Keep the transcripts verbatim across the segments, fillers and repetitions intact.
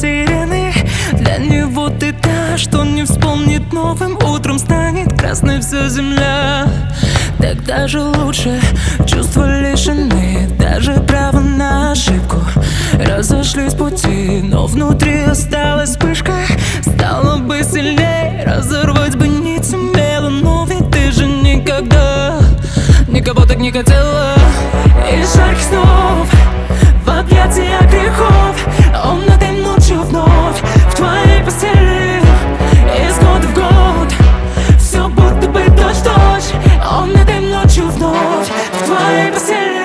потерянный. Для него ты та, что не вспомнит новым утром. Станет красной вся земля. Так даже лучше, чувства лишены даже права на ошибку. Разошлись пути, но внутри осталась вспышка. Стало бы сильней, разорвать бы не сумела. Но ведь ты же никогда никого так не хотела. Из жарких снов в объятия грехов он этой ночью вновь в твоей постели. Из года в год все будто бы дождь-дождь. Он этой ночью вновь в твоей постели.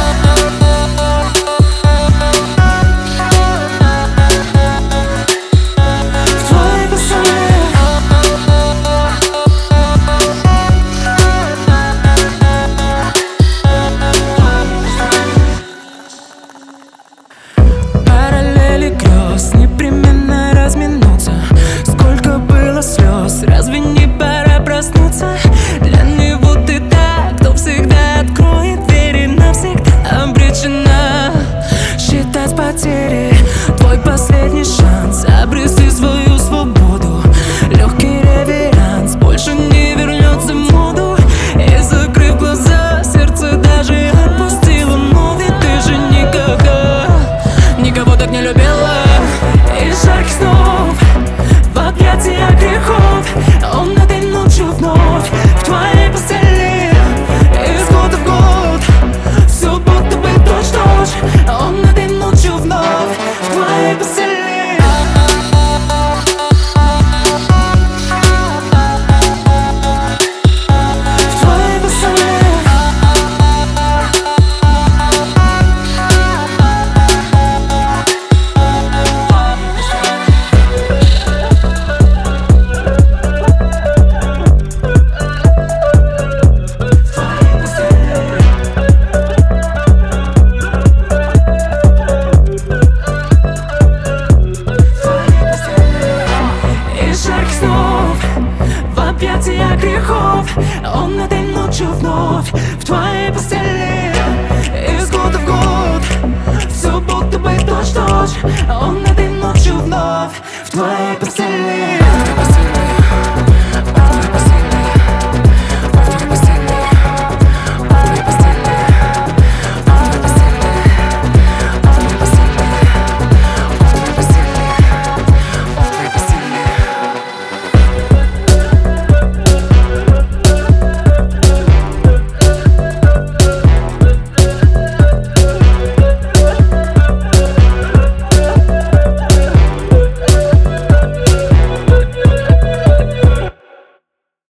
Непременно разминуться. Сколько было слез, разве не пора проснуться? Для него ты та, кто всегда откроет двери. Навсегда обречена считать потери. Твой последний шанс обрести свою свободу. Легкий реверанс больше не вернется в моду. И закрыв глаза, сердце даже отпустило. Но ведь ты же никогда никого так не любила. Из жарких снов в объятия грехов он этой ночью вновь в твоей постели. Из года в год все будто бы дождь-дождь. Он этой ночью вновь в твоей постели. В объятия грехов он